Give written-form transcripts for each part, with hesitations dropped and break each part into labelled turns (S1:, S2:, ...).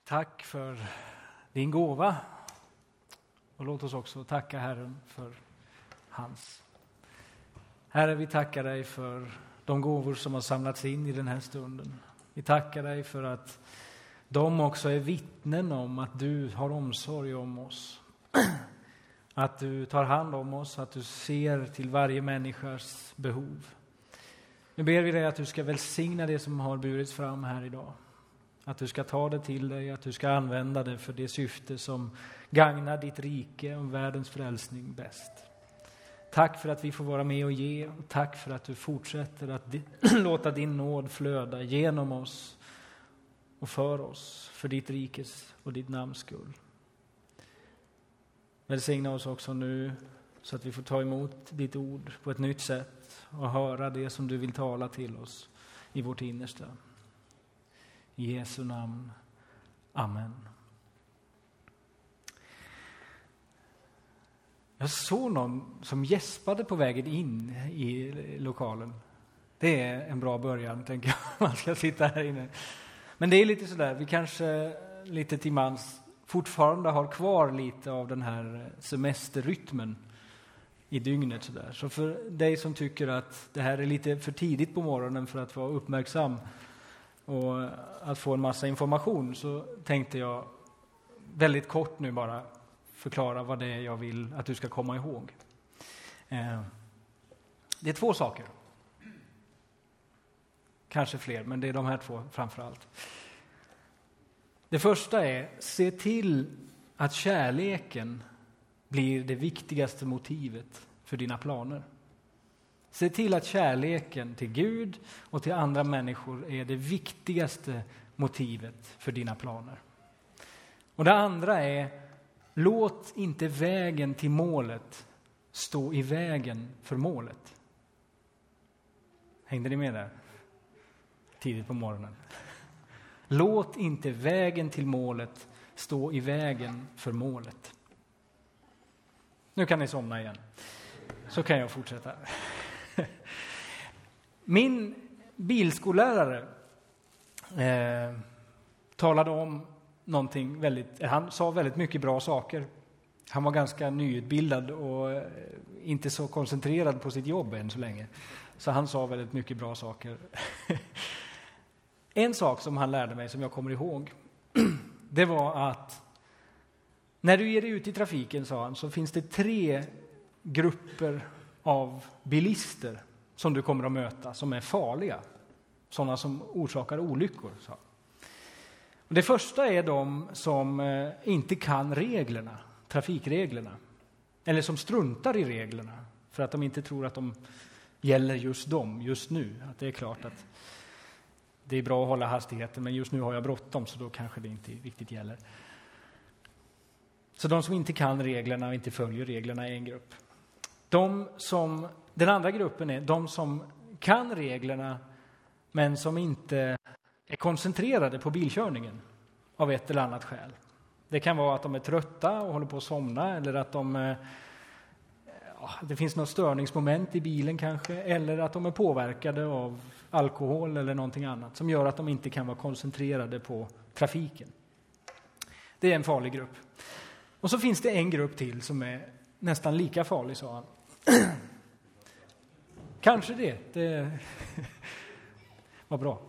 S1: Tack för din gåva. Och låt oss också tacka Herren för hans. Herre, vi tackar dig för de gåvor som har samlats in i den här stunden. Vi tackar dig för att de också är vittnen om att du har omsorg om oss. Att du tar hand om oss, att du ser till varje människas behov. Nu ber vi dig att du ska välsigna det som har burits fram här idag. Att du ska ta det till dig, att du ska använda det för det syfte som gagnar ditt rike och världens frälsning bäst. Tack för att vi får vara med och ge, och tack för att du fortsätter att låta din nåd flöda genom oss och för oss, för ditt rikes och ditt namns skull. Välsigna oss också nu så att vi får ta emot ditt ord på ett nytt sätt och höra det som du vill tala till oss i vårt innersta. I Jesu namn. Amen. Jag såg någon som gäspade på vägen in i lokalen. Det är en bra början, tänker jag. Man ska sitta här inne. Men det är lite sådär, vi kanske lite till mans fortfarande har kvar lite av den här semesterrytmen i dygnet. Sådär. Så för dig som tycker att det här är lite för tidigt på morgonen för att vara uppmärksam och att få en massa information, så tänkte jag väldigt kort nu bara förklara vad det är jag vill att du ska komma ihåg. Det är 2 saker. Kanske fler, men det är de här 2 framför allt. Det första är: se till att kärleken blir det viktigaste motivet för dina planer. Se till att kärleken till Gud och till andra människor är det viktigaste motivet för dina planer. Och det andra är: låt inte vägen till målet stå i vägen för målet. Hängde ni med där? Tidigt på morgonen. Låt inte vägen till målet stå i vägen för målet. Nu kan ni somna igen. Så kan jag fortsätta. Min bilskollärare talade om någonting han sa väldigt mycket bra saker. Han var ganska nyutbildad och inte så koncentrerad på sitt jobb än så länge. Så han sa väldigt mycket bra saker. En sak som han lärde mig som jag kommer ihåg, det var att när du ger dig ut i trafiken, sa han, så finns det 3 grupper av bilister som du kommer att möta som är farliga. Sådana som orsakar olyckor, sa han. Det första är de som inte kan reglerna, trafikreglerna. Eller som struntar i reglerna för att de inte tror att de gäller just dem, just nu. Att det är klart att det är bra att hålla hastigheten, men just nu har jag bråttom, så då kanske det inte riktigt gäller. Så de som inte kan reglerna och inte följer reglerna är en grupp. Den andra gruppen är de som kan reglerna men som inte är koncentrerade på bilkörningen av ett eller annat skäl. Det kan vara att de är trötta och håller på att somna, eller att det finns något störningsmoment i bilen kanske, eller att de är påverkade av alkohol eller någonting annat som gör att de inte kan vara koncentrerade på trafiken. Det är en farlig grupp. Och så finns det en grupp till som är nästan lika farlig, sa han. Kanske det var bra.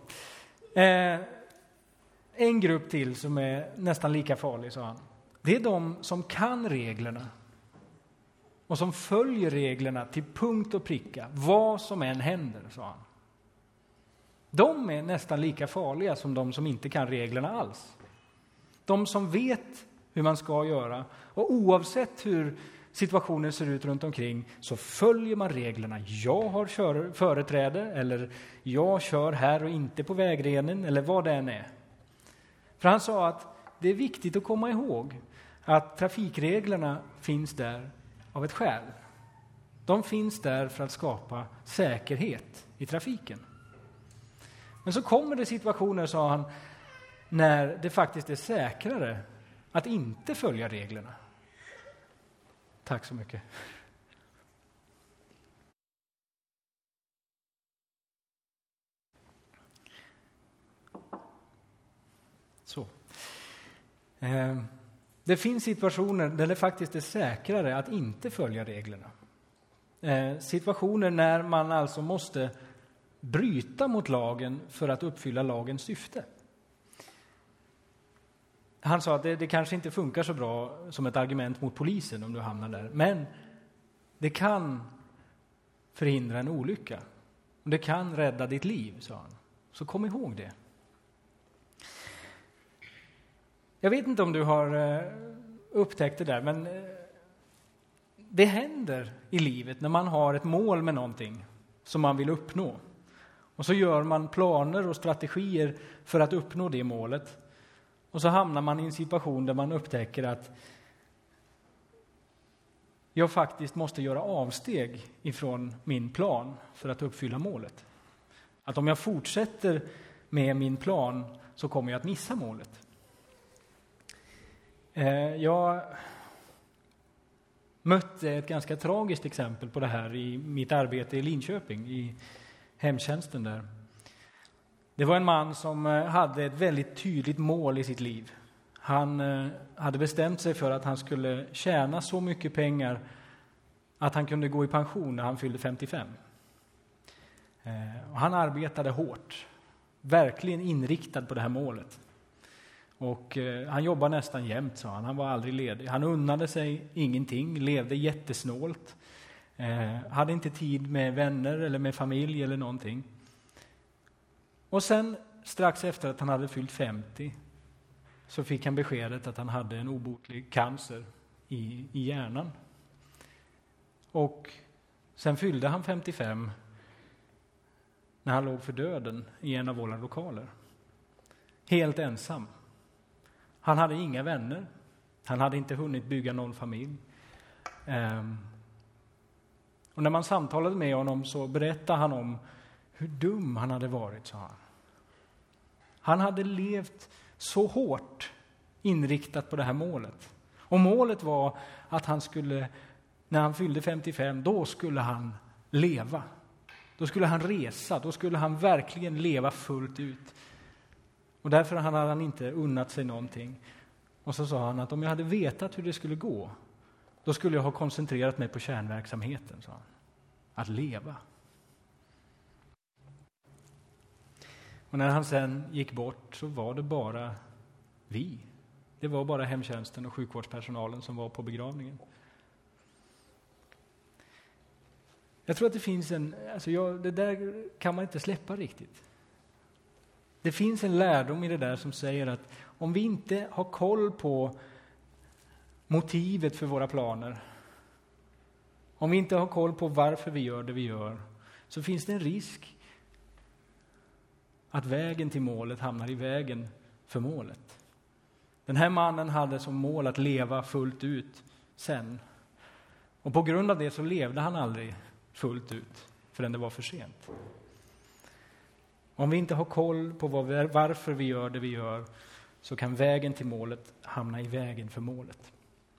S1: En grupp till som är nästan lika farlig, sa han. Det är de som kan reglerna och som följer reglerna till punkt och pricka, vad som än händer, sa han. De är nästan lika farliga som de som inte kan reglerna alls. De som vet hur man ska göra, och oavsett hur situationen ser ut runt omkring så följer man reglerna. Jag har företräde, eller jag kör här och inte på vägrenen, eller vad det än är. För han sa att det är viktigt att komma ihåg att trafikreglerna finns där av ett skäl. De finns där för att skapa säkerhet i trafiken. Men så kommer det situationer, sa han, när det faktiskt är säkrare att inte följa reglerna. Tack så mycket. Så. Det finns situationer där det faktiskt är säkrare att inte följa reglerna. Situationer när man alltså måste bryta mot lagen för att uppfylla lagens syfte. Han sa att det kanske inte funkar så bra som ett argument mot polisen om du hamnar där. Men det kan förhindra en olycka. Och det kan rädda ditt liv, sa han. Så kom ihåg det. Jag vet inte om du har upptäckt det där, men det händer i livet när man har ett mål med någonting som man vill uppnå. Och så gör man planer och strategier för att uppnå det målet. Och så hamnar man i en situation där man upptäcker att jag faktiskt måste göra avsteg ifrån min plan för att uppfylla målet. Att om jag fortsätter med min plan så kommer jag att missa målet. Jag mötte ett ganska tragiskt exempel på det här i mitt arbete i Linköping, i hemtjänsten där. Det var en man som hade ett väldigt tydligt mål i sitt liv. Han hade bestämt sig för att han skulle tjäna så mycket pengar att han kunde gå i pension när han fyllde 55. Och han arbetade hårt, verkligen inriktad på det här målet. Och han jobbade nästan jämt, sa han. Han var aldrig ledig. Han unnade sig ingenting, levde jättesnålt. Hade inte tid med vänner eller med familj eller någonting. Och sen, strax efter att han hade fyllt 50, så fick han beskedet att han hade en obotlig cancer i hjärnan. Och sen fyllde han 55 när han låg för döden i en av våra lokaler. Helt ensam. Han hade inga vänner. Han hade inte hunnit bygga någon familj. Och när man samtalade med honom så berättade han om hur dum han hade varit, sa han. Han hade levt så hårt inriktat på det här målet. Och målet var att han skulle, när han fyllde 55, då skulle han leva. Då skulle han resa, då skulle han verkligen leva fullt ut. Och därför hade han inte unnat sig någonting. Och så sa han att om jag hade vetat hur det skulle gå, då skulle jag ha koncentrerat mig på kärnverksamheten, sa han. Att leva. Och när han sen gick bort så var det bara vi. Det var bara hemtjänsten och sjukvårdspersonalen som var på begravningen. Jag tror att det finns det där kan man inte släppa riktigt. Det finns en lärdom i det där som säger att om vi inte har koll på motivet för våra planer, om vi inte har koll på varför vi gör det vi gör, så finns det en risk att vägen till målet hamnar i vägen för målet. Den här mannen hade som mål att leva fullt ut sen. Och på grund av det så levde han aldrig fullt ut förrän det var för sent. Om vi inte har koll på varför vi gör det vi gör, så kan vägen till målet hamna i vägen för målet.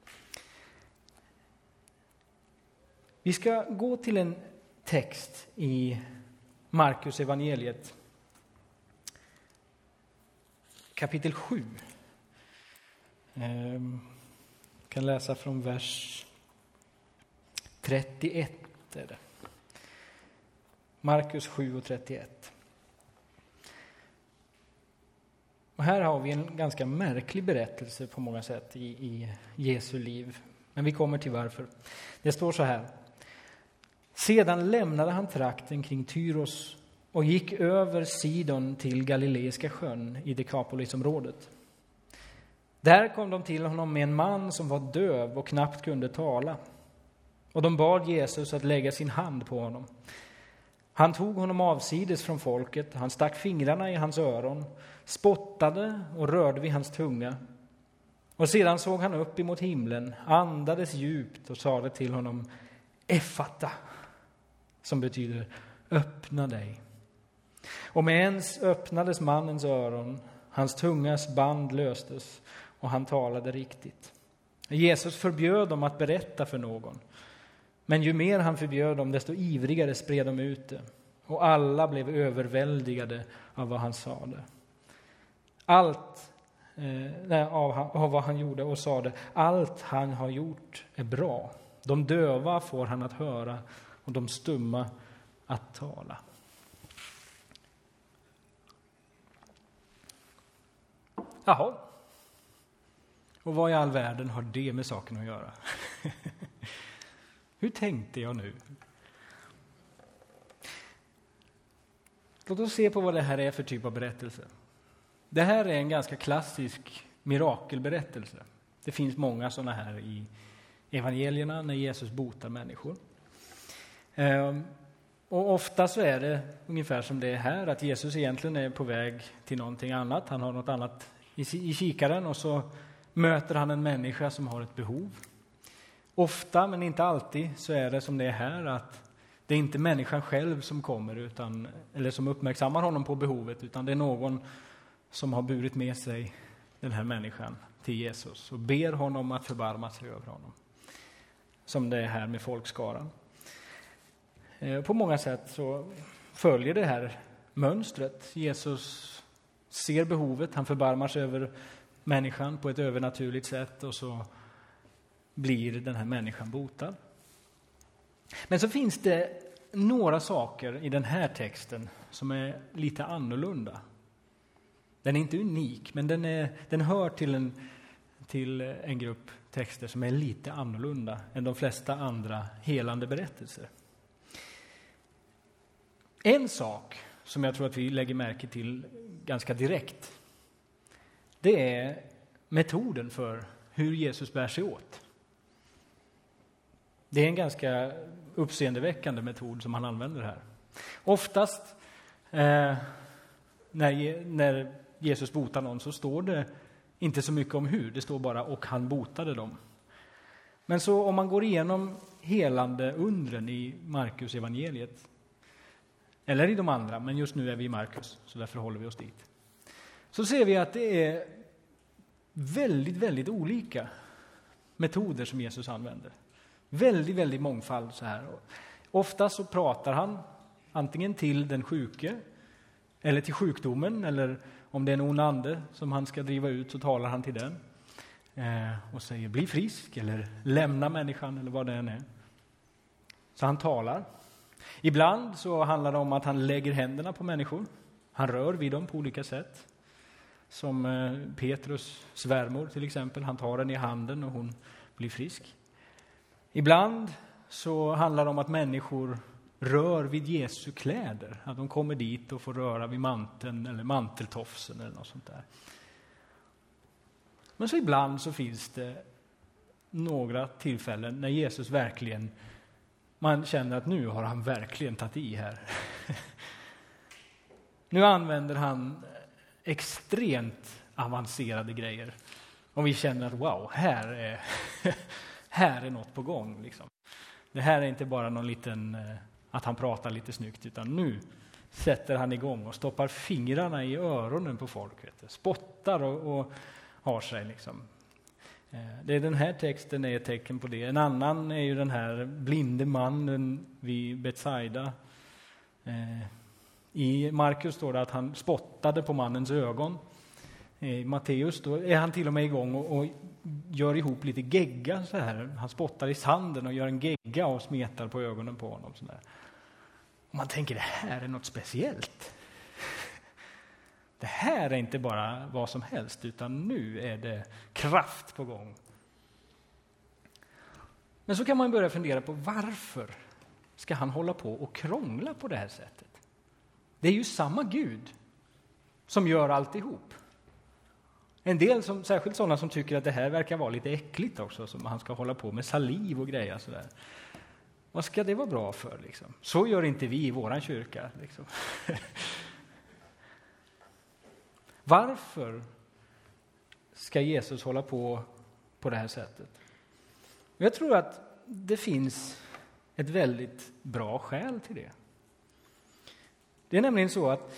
S1: Vi ska gå till en text i Markus evangeliet. Kapitel 7. Kan läsa från vers 31. Är det. Markus 7 och 31. Och här har vi en ganska märklig berättelse på många sätt i Jesu liv. Men vi kommer till varför. Det står så här. Sedan lämnade han trakten kring Tyros och gick över Sidon till Galileiska sjön i Dekapolisområdet. Där kom de till honom med en man som var döv och knappt kunde tala. Och de bad Jesus att lägga sin hand på honom. Han tog honom avsides från folket, han stack fingrarna i hans öron, spottade och rörde vid hans tunga. Och sedan såg han upp emot himlen, andades djupt och sade till honom, Effata, som betyder öppna dig. Och med ens öppnades mannens öron, hans tungas band löstes och han talade riktigt. Jesus förbjöd dem att berätta för någon. Men ju mer han förbjöd dem, desto ivrigare spred de ut det. Och alla blev överväldigade av vad han sade. Allt av vad han gjorde och sade: allt han har gjort är bra. De döva får han att höra och de stumma att tala. Jaha. Och vad i all världen har det med saken att göra? Hur tänkte jag nu? Låt oss se på vad det här är för typ av berättelse. Det här är en ganska klassisk mirakelberättelse. Det finns många sådana här i evangelierna när Jesus botar människor. Och ofta så är det ungefär som det är här, att Jesus egentligen är på väg till någonting annat. Han har något annat i kikaren och så möter han en människa som har ett behov. Ofta, men inte alltid, så är det som det är här, att det är inte människan själv som kommer eller som uppmärksammar honom på behovet, utan det är någon som har burit med sig den här människan till Jesus och ber honom att förbarma sig över honom. Som det är här med folkskaran. På många sätt så följer det här mönstret. Jesus ser behovet, han förbarmar sig över människan på ett övernaturligt sätt och så blir den här människan botad. Men så finns det några saker i den här texten som är lite annorlunda. Den är inte unik, men den hör till en grupp texter som är lite annorlunda än de flesta andra helande berättelser. En sak som jag tror att vi lägger märke till ganska direkt, det är metoden för hur Jesus bär sig åt. Det är en ganska uppseendeväckande metod som han använder här. Oftast när Jesus botar någon så står det inte så mycket om hur, det står bara och han botade dem. Men så om man går igenom helande undren i Markus evangeliet, eller i de andra, men just nu är vi i Markus, så därför håller vi oss dit. Så ser vi att det är väldigt, väldigt olika metoder som Jesus använder. Väldigt, väldigt mångfald så här. Ofta så pratar han antingen till den sjuke eller till sjukdomen, eller om det är en ond ande som han ska driva ut så talar han till den och säger bli frisk eller lämna människan eller vad det än är. Så han talar. Ibland så handlar det om att han lägger händerna på människor. Han rör vid dem på olika sätt. Som Petrus svärmor till exempel. Han tar den i handen och hon blir frisk. Ibland så handlar det om att människor rör vid Jesu kläder. Att de kommer dit och får röra vid manteln eller manteltofsen eller något sånt där. Men så ibland så finns det några tillfällen när Jesus verkligen, man känner att nu har han verkligen tagit i här. Nu använder han extremt avancerade grejer. Och vi känner att wow, här är något på gång. Liksom. Det här är inte bara någon liten, att han pratar lite snyggt, utan nu sätter han igång och stoppar fingrarna i öronen på folk. Vet du. Spottar och har sig liksom. Det är den här texten är ett tecken på det. En annan är ju den här blinde mannen vid Betsaida. I Markus står det att han spottade på mannens ögon. I Matteus då är han till och med igång och gör ihop lite gegga så här. Han spottar i sanden och gör en gegga och smetar på ögonen på honom. Så där. Och man tänker, det här är något speciellt. Det här är inte bara vad som helst, utan nu är det kraft på gång. Men så kan man börja fundera på varför ska han hålla på och krångla på det här sättet? Det är ju samma Gud som gör alltihop. En del, särskilt sådana som tycker att det här verkar vara lite äckligt också, som han ska hålla på med saliv och grejer sådär. Vad ska det vara bra för liksom? Så gör inte vi i våran kyrka liksom. Varför ska Jesus hålla på det här sättet? Jag tror att det finns ett väldigt bra skäl till det. Det är nämligen så att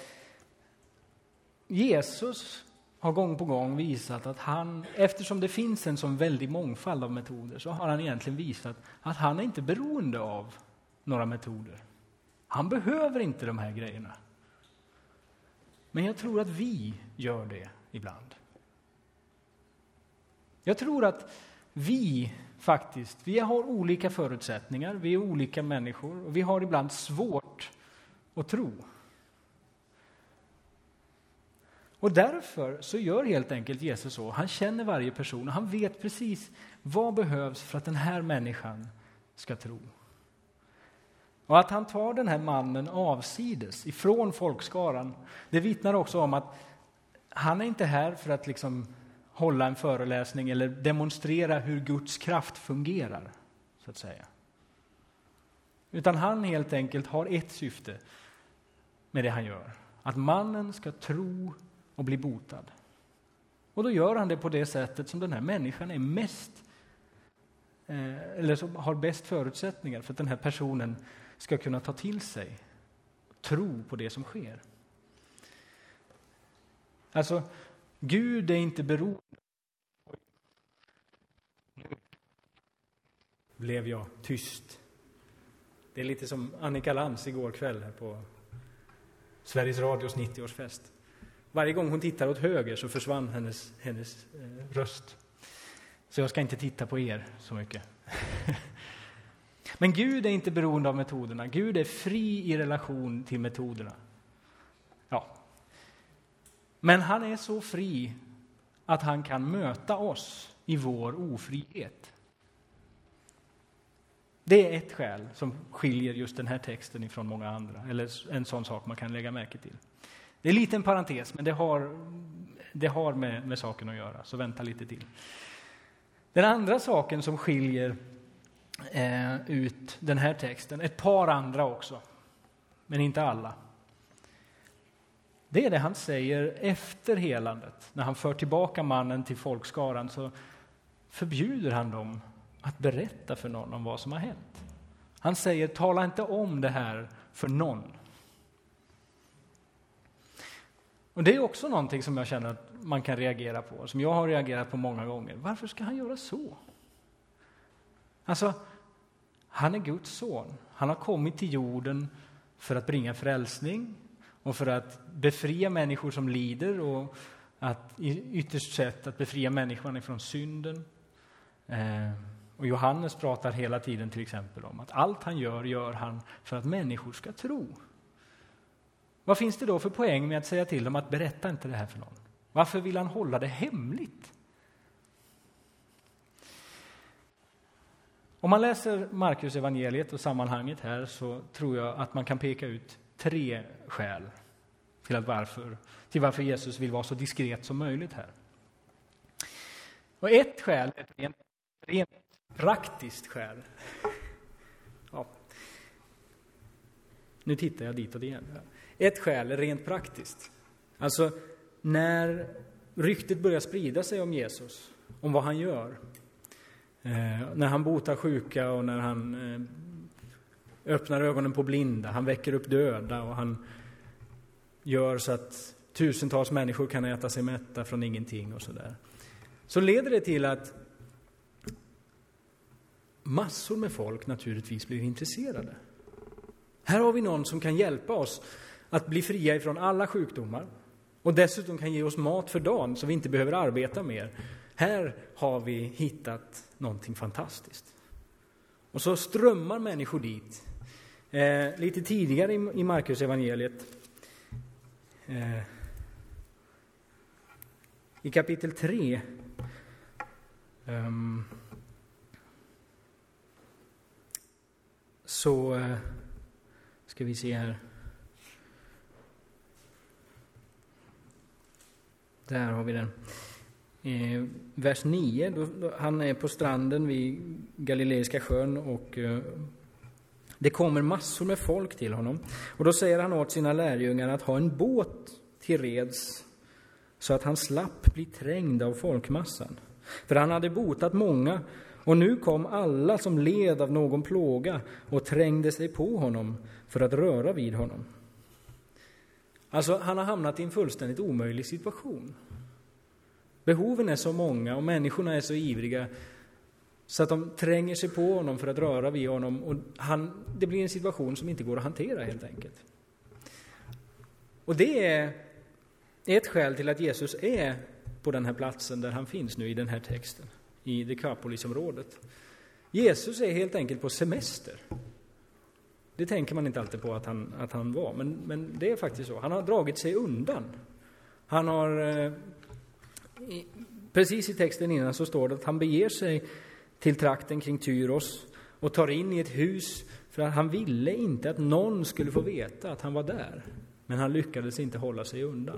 S1: Jesus har gång på gång visat att han, eftersom det finns en sån väldig mångfald av metoder, så har han egentligen visat att han är inte beroende av några metoder. Han behöver inte de här grejerna. Men jag tror att vi gör det ibland. Jag tror att vi har olika förutsättningar, vi är olika människor och vi har ibland svårt att tro. Och därför så gör helt enkelt Jesus så. Han känner varje person och han vet precis vad behövs för att den här människan ska tro. Och att han tar den här mannen avsides ifrån folkskaran, det vittnar också om att han är inte här för att liksom hålla en föreläsning eller demonstrera hur Guds kraft fungerar, så att säga. Utan han helt enkelt har ett syfte med det han gör. Att mannen ska tro och bli botad. Och då gör han det på det sättet som den här människan är eller som har bäst förutsättningar för att den här personen ska kunna ta till sig tro på det som sker. Alltså, Gud är inte beroende. Nu blev jag tyst. Det är lite som Annika Lantz igår kväll här på Sveriges Radios 90-årsfest. Varje gång hon tittar åt höger så försvann hennes röst. Så jag ska inte titta på er så mycket. Men Gud är inte beroende av metoderna. Gud är fri i relation till metoderna. Ja. Men han är så fri att han kan möta oss i vår ofrihet. Det är ett skäl som skiljer just den här texten ifrån många andra. Eller en sån sak man kan lägga märke till. Det är en liten parentes, men det har med saken att göra. Så vänta lite till. Den andra saken som skiljer ut den här texten, ett par andra också, men inte alla. Det är det han säger efter helandet. När han för tillbaka mannen till folkskaran så förbjuder han dem att berätta för någon om vad som har hänt. Han säger, tala inte om det här för någon. Och det är också någonting som jag känner att man kan reagera på. Som jag har reagerat på många gånger. Varför ska han göra så? Alltså, han är Guds son. Han har kommit till jorden för att bringa frälsning. Och för att befria människor som lider. Och att ytterst sett att befria människan ifrån synden. Och Johannes pratar hela tiden till exempel om att allt han gör han för att människor ska tro. Vad finns det då för poäng med att säga till dem att berätta inte det här för någon? Varför vill han hålla det hemligt? Om man läser Markus evangeliet och sammanhanget här så tror jag att man kan peka ut 3 skäl till varför Jesus vill vara så diskret som möjligt här. Och ett skäl är ett rent praktiskt skäl. Ja. Nu tittar jag ditåt igen. Ett skäl är rent praktiskt. Alltså, när ryktet börjar sprida sig om Jesus, om vad han gör, när han botar sjuka och när han öppnar ögonen på blinda, han väcker upp döda och han gör så att tusentals människor kan äta sig mätta från ingenting och sådär. Så leder det till att massor med folk naturligtvis blir intresserade. Här har vi någon som kan hjälpa oss att bli fria ifrån alla sjukdomar och dessutom kan ge oss mat för dagen så vi inte behöver arbeta mer. Här har vi hittat någonting fantastiskt. Och så strömmar människor dit. Lite tidigare i Markus evangeliet, i kapitel 3, så ska vi se här. Där har vi den. Vers 9, då han är på stranden vid Galileiska sjön och det kommer massor med folk till honom. Och då säger han åt sina lärjungar att ha en båt till reds så att han slapp bli trängd av folkmassan. För han hade botat många och nu kom alla som led av någon plåga och trängde sig på honom för att röra vid honom. Alltså, han har hamnat i en fullständigt omöjlig situation. Behoven är så många och människorna är så ivriga så att de tränger sig på honom för att röra vid honom. Och det blir en situation som inte går att hantera helt enkelt. Och det är ett skäl till att Jesus är på den här platsen där han finns nu i den här texten. i Dekapolisområdet. Jesus är helt enkelt på semester. Det tänker man inte alltid på att han var, men det är faktiskt så. Han har dragit sig undan. Han har, precis i texten innan så står det att han beger sig till trakten kring Tyros och tar in i ett hus för att han ville inte att någon skulle få veta att han var där. Men han lyckades inte hålla sig undan.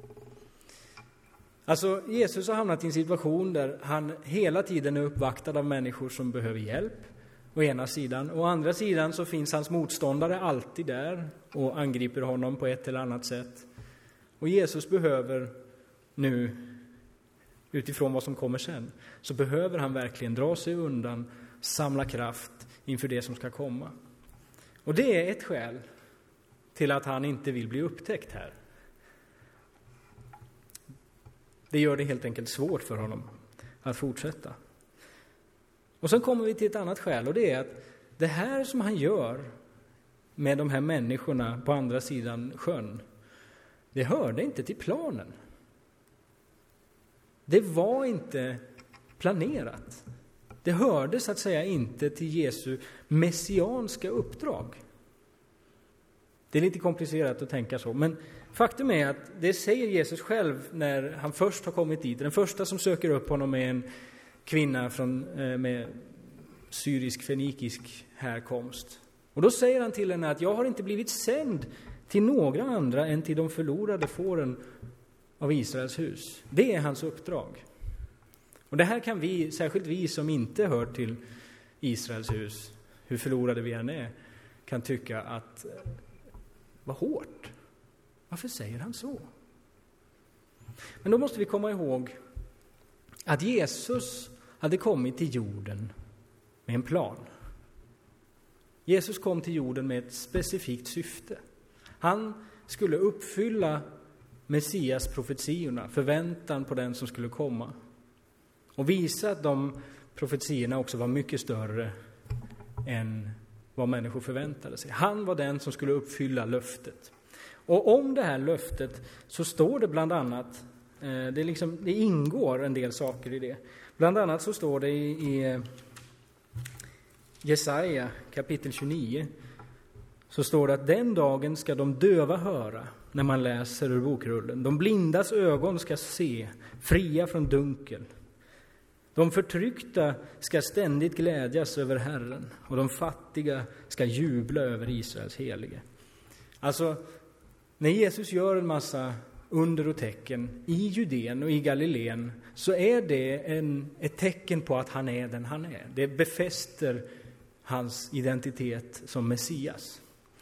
S1: Alltså Jesus har hamnat i en situation där han hela tiden är uppvaktad av människor som behöver hjälp. Å ena sidan. Å andra sidan så finns hans motståndare alltid där och angriper honom på ett eller annat sätt. Och Jesus behöver nu, utifrån vad som kommer sen, så behöver han verkligen dra sig undan, samla kraft inför det som ska komma. Och det är ett skäl till att han inte vill bli upptäckt här. Det gör det helt enkelt svårt för honom att fortsätta. Och sen kommer vi till ett annat skäl, och det är att det här som han gör med de här människorna på andra sidan sjön, det hörde inte till planen. Det var inte planerat. Det hörde så att säga inte till Jesu messianska uppdrag. Det är lite komplicerat att tänka så, men faktum är att det säger Jesus själv när han först har kommit dit. Den första som söker upp honom är en kvinna med syrisk-fenikisk härkomst. Och då säger han till henne att jag har inte blivit sänd till några andra än till de förlorade fåren av Israels hus. Det är hans uppdrag. Och det här kan vi, särskilt vi som inte hör till Israels hus, hur förlorade vi än är, kan tycka att vad hårt. Varför säger han så? Men då måste vi komma ihåg att Jesus hade kommit till jorden med en plan. Jesus kom till jorden med ett specifikt syfte. Han skulle uppfylla Messias profetiorna, förväntan på den som skulle komma. Och visa att de profetiorna också var mycket större än vad människor förväntade sig. Han var den som skulle uppfylla löftet. Och om det här löftet så står det bland annat, det ingår en del saker i det. Bland annat så står det i Jesaja kapitel 29, så står det att den dagen ska de döva höra när man läser ur bokrullen. De blindas ögon ska se, fria från dunkel. De förtryckta ska ständigt glädjas över Herren, och de fattiga ska jubla över Israels helige. Alltså, när Jesus gör en massa under och tecken i Judeen och i Galileen, så är det ett tecken på att han är den han är. Det befäster hans identitet som Messias.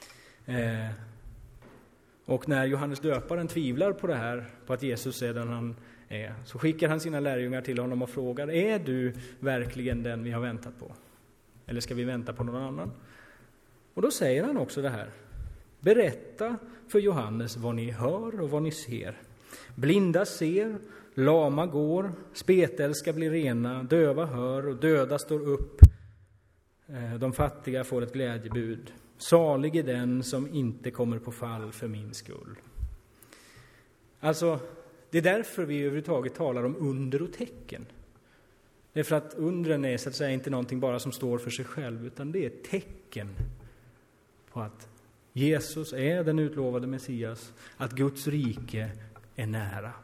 S1: Och när Johannes döparen tvivlar på det här, på att Jesus är den han är, så skickar han sina lärjungar till honom och frågar: är du verkligen den vi har väntat på? Eller ska vi vänta på någon annan? Och då säger han också det här: berätta för Johannes vad ni hör och vad ni ser. Blinda ser, lama går, spetälska blir rena, döva hör och döda står upp. De fattiga får ett glädjebud. Salig är den som inte kommer på fall för min skull. Alltså, det är därför vi överhuvudtaget talar om under och tecken. Det är för att undren är så att säga inte någonting bara som står för sig själv, utan det är ett tecken på att Jesus är den utlovade Messias, att Guds rike är nära.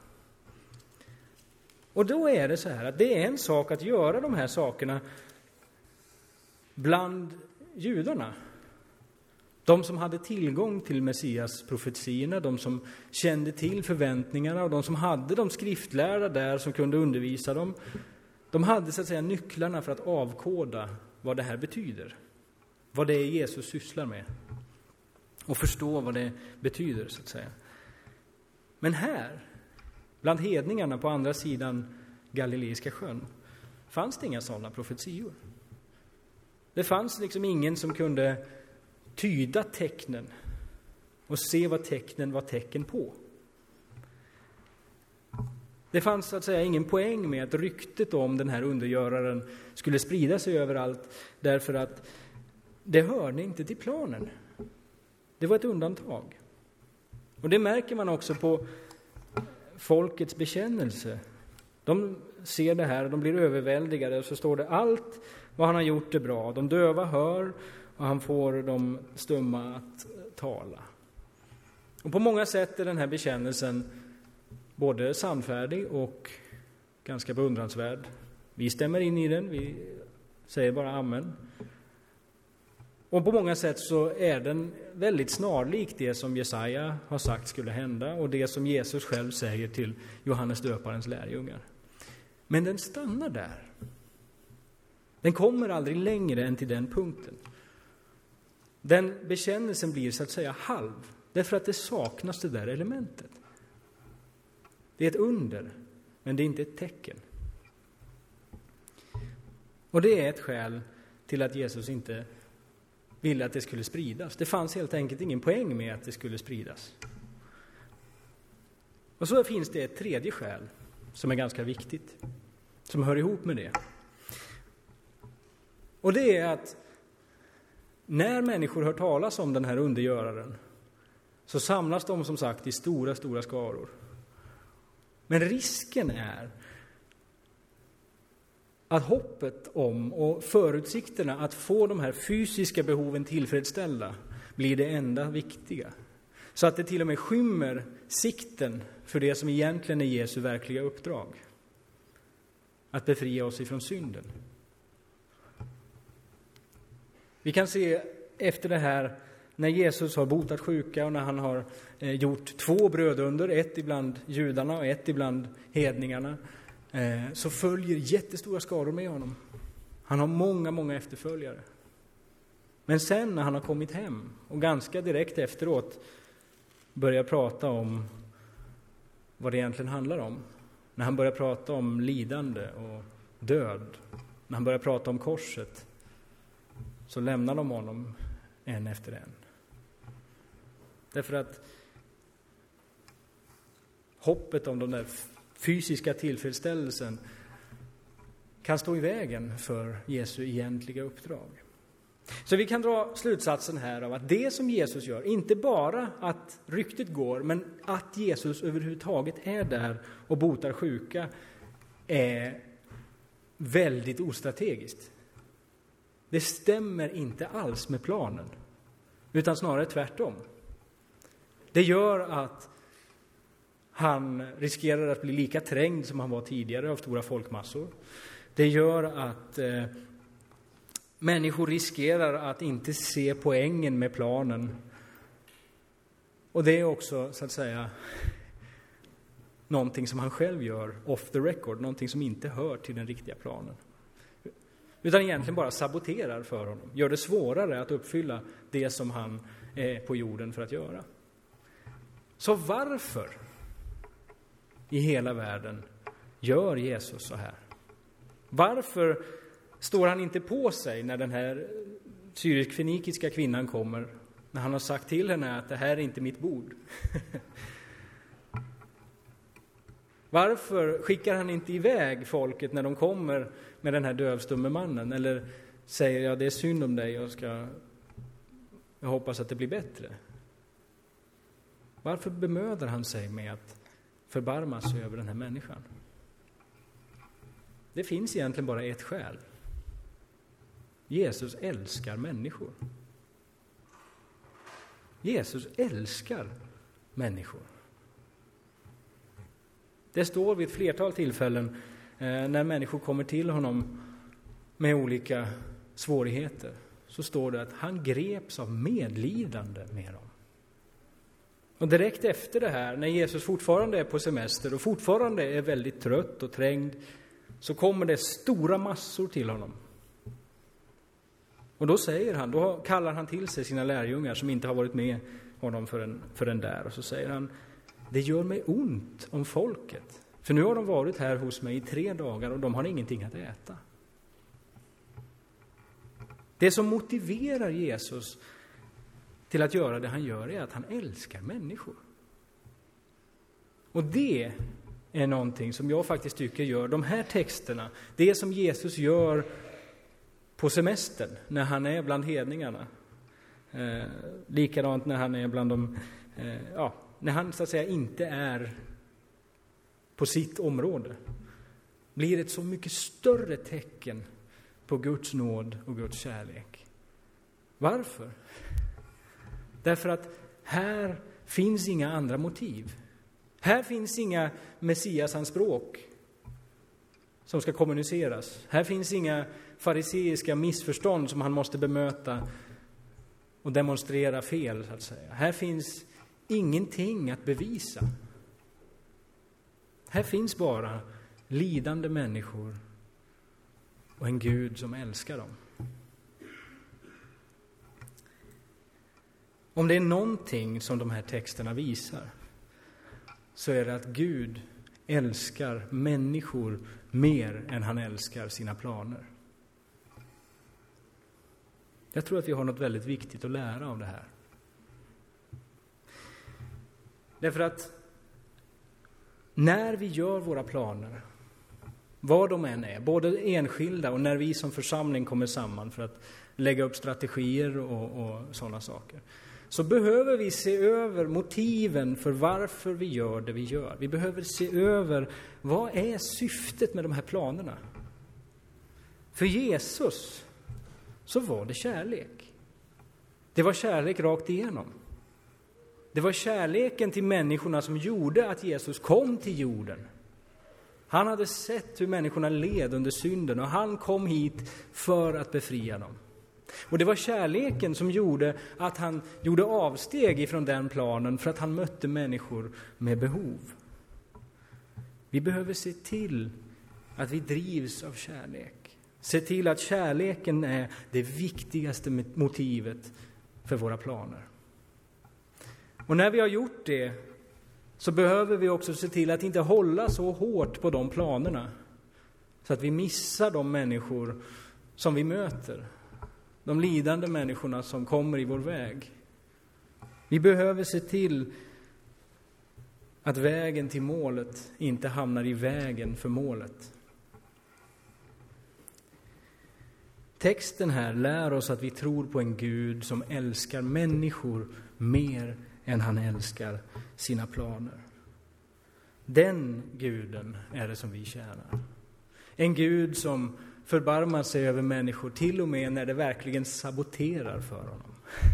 S1: Och då är det så här att det är en sak att göra de här sakerna bland judarna. De som hade tillgång till Messias profetierna, de som kände till förväntningarna och de som hade de skriftlärda där som kunde undervisa dem. De hade så att säga nycklarna för att avkoda vad det här betyder. Vad det är Jesus sysslar med. Och förstå vad det betyder så att säga. Men här, bland hedningarna på andra sidan Galileiska sjön, fanns det inga sådana profetior. Det fanns liksom ingen som kunde tyda tecknen och se vad tecknen var tecken på. Det fanns så att säga ingen poäng med att ryktet om den här undergöraren skulle sprida sig överallt, därför att det hörde inte till planen. Det var ett undantag. Och det märker man också på folkets bekännelse. De ser det här och de blir överväldigade, och så står det: allt vad han har gjort är bra. De döva hör och han får de stumma att tala. Och på många sätt är den här bekännelsen både sannfärdig och ganska beundransvärd. Vi stämmer in i den, vi säger bara amen. Och på många sätt så är den väldigt snarlik det som Jesaja har sagt skulle hända och det som Jesus själv säger till Johannes döparens lärjungar. Men den stannar där. Den kommer aldrig längre än till den punkten. Den bekännelsen blir så att säga halv, därför att det saknas det där elementet. Det är ett under, men det är inte ett tecken. Och det är ett skäl till att Jesus inte ville att det skulle spridas. Det fanns helt enkelt ingen poäng med att det skulle spridas. Och så finns det ett tredje skäl som är ganska viktigt, som hör ihop med det. Och det är att när människor hör talas om den här undergöraren så samlas de som sagt i stora skaror. Men risken är att hoppet om och förutsikterna att få de här fysiska behoven tillfredsställda blir det enda viktiga. Så att det till och med skymmer sikten för det som egentligen är Jesu verkliga uppdrag. Att befria oss ifrån synden. Vi kan se efter det här, när Jesus har botat sjuka och när han har gjort 2 brödunder, ett ibland judarna och ett ibland hedningarna, så följer jättestora skaror med honom. Han har många efterföljare. Men sen när han har kommit hem och ganska direkt efteråt börjar prata om vad det egentligen handlar om, när han börjar prata om lidande och död, när han börjar prata om korset, så lämnar de honom en efter en. Därför att hoppet om den där fysiska tillfredsställelsen kan stå i vägen för Jesu egentliga uppdrag. Så vi kan dra slutsatsen här av att det som Jesus gör, inte bara att ryktet går, men att Jesus överhuvudtaget är där och botar sjuka, är väldigt ostrategiskt. Det stämmer inte alls med planen, utan snarare tvärtom. Det gör att han riskerar att bli lika trängd som han var tidigare av stora folkmassor. Det gör att människor riskerar att inte se poängen med planen. Och det är också, så att säga, någonting som han själv gör off the record, någonting som inte hör till den riktiga planen. Utan egentligen bara saboterar för honom, gör det svårare att uppfylla det som han är på jorden för att göra. Så varför i hela världen gör Jesus så här? Varför står han inte på sig när den här syrisk-fenikiska kvinnan kommer, när han har sagt till henne att det här är inte mitt bord? Varför skickar han inte iväg folket när de kommer med den här dövstumme mannen? Eller säger jag, det är synd om dig, jag hoppas att det blir bättre. Varför bemödar han sig med att förbarma sig över den här människan? Det finns egentligen bara ett skäl. Jesus älskar människor. Jesus älskar människor. Det står vid ett flertal tillfällen när människor kommer till honom med olika svårigheter, så står det att han greps av medlidande med dem. Och direkt efter det här, när Jesus fortfarande är på semester och fortfarande är väldigt trött och trängd, så kommer det stora massor till honom. Och då kallar han till sig sina lärjungar som inte har varit med honom förrän där. Och så säger han, det gör mig ont om folket. För nu har de varit här hos mig i 3 dagar och de har ingenting att äta. Det som motiverar Jesus till att göra det han gör är att han älskar människor. Och det är någonting som jag faktiskt tycker gör de här texterna, det som Jesus gör på semestern när han är bland hedningarna, likadant när han är bland de, när han så att säga inte är på sitt område, blir ett så mycket större tecken på Guds nåd och Guds kärlek. Varför? Därför att här finns inga andra motiv. Här finns inga messiasanspråk som ska kommuniceras. Här finns inga fariseiska missförstånd som han måste bemöta och demonstrera fel, så att säga. Här finns ingenting att bevisa. Här finns bara lidande människor och en Gud som älskar dem. Om det är någonting som de här texterna visar, så är det att Gud älskar människor mer än han älskar sina planer. Jag tror att vi har något väldigt viktigt att lära av det här. Därför att när vi gör våra planer, vad de än är, både enskilda och när vi som församling kommer samman för att lägga upp strategier och sådana saker, så behöver vi se över motiven för varför vi gör det vi gör. Vi behöver se över vad är syftet med de här planerna. För Jesus så var det kärlek. Det var kärlek rakt igenom. Det var kärleken till människorna som gjorde att Jesus kom till jorden. Han hade sett hur människorna led under synden och han kom hit för att befria dem. Och det var kärleken som gjorde att han gjorde avsteg ifrån den planen för att han mötte människor med behov. Vi behöver se till att vi drivs av kärlek. Se till att kärleken är det viktigaste motivet för våra planer. Och när vi har gjort det så behöver vi också se till att inte hålla så hårt på de planerna så att vi missar de människor som vi möter. De lidande människorna som kommer i vår väg. Vi behöver se till att vägen till målet inte hamnar i vägen för målet. Texten här lär oss att vi tror på en Gud som älskar människor mer än han älskar sina planer. Den Guden är det som vi tjänar. En Gud som förbarmar sig över människor till och med när det verkligen saboterar för honom.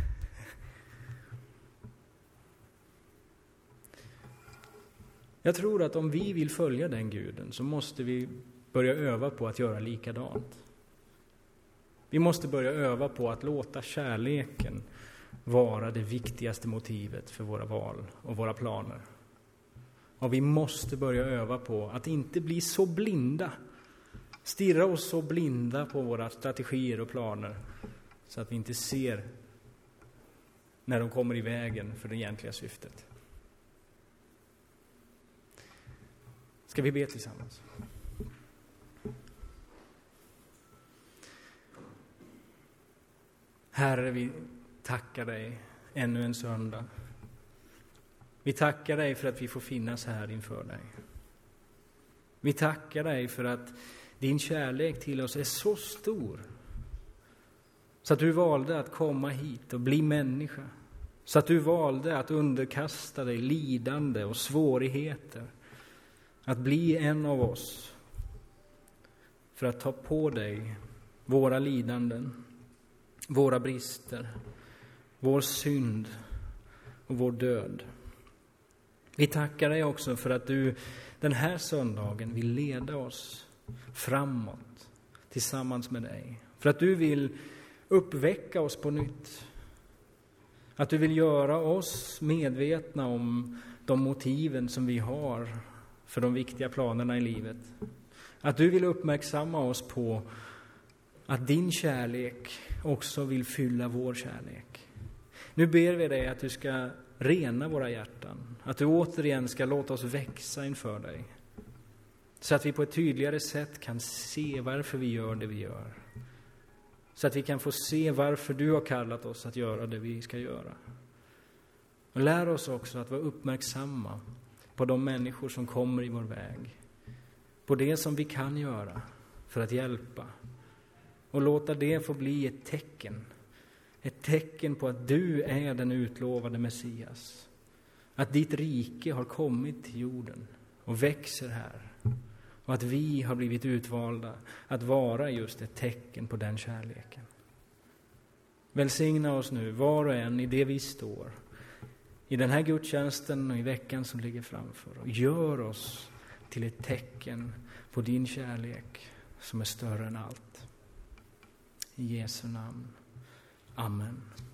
S1: Jag tror att om vi vill följa den Guden så måste vi börja öva på att göra likadant. Vi måste börja öva på att låta kärleken vara det viktigaste motivet för våra val och våra planer. Och vi måste börja öva på att inte bli så blinda, stirra oss så blinda på våra strategier och planer så att vi inte ser när de kommer i vägen för det egentliga syftet. Ska vi be tillsammans? Herre, vi tackar dig ännu en söndag. Vi tackar dig för att vi får finnas här inför dig. Vi tackar dig för att din kärlek till oss är så stor så att du valde att komma hit och bli människa. Så att du valde att underkasta dig lidande och svårigheter. Att bli en av oss för att ta på dig våra lidanden, våra brister, vår synd och vår död. Vi tackar dig också för att du den här söndagen vill leda oss framåt tillsammans med dig. För att du vill uppväcka oss på nytt. Att du vill göra oss medvetna om de motiven som vi har för de viktiga planerna i livet. Att du vill uppmärksamma oss på att din kärlek också vill fylla vår kärlek. Nu ber vi dig att du ska rena våra hjärtan. Att du återigen ska låta oss växa inför dig. Så att vi på ett tydligare sätt kan se varför vi gör det vi gör. Så att vi kan få se varför du har kallat oss att göra det vi ska göra. Och lär oss också att vara uppmärksamma på de människor som kommer i vår väg. På det som vi kan göra för att hjälpa. Och låta det få bli ett tecken. Ett tecken på att du är den utlovade Messias. Att ditt rike har kommit till jorden och växer här. Och att vi har blivit utvalda att vara just ett tecken på den kärleken. Välsigna oss nu, var och en i det vi står. I den här gudstjänsten och i veckan som ligger framför. Och gör oss till ett tecken på din kärlek som är större än allt. I Jesu namn. Amen.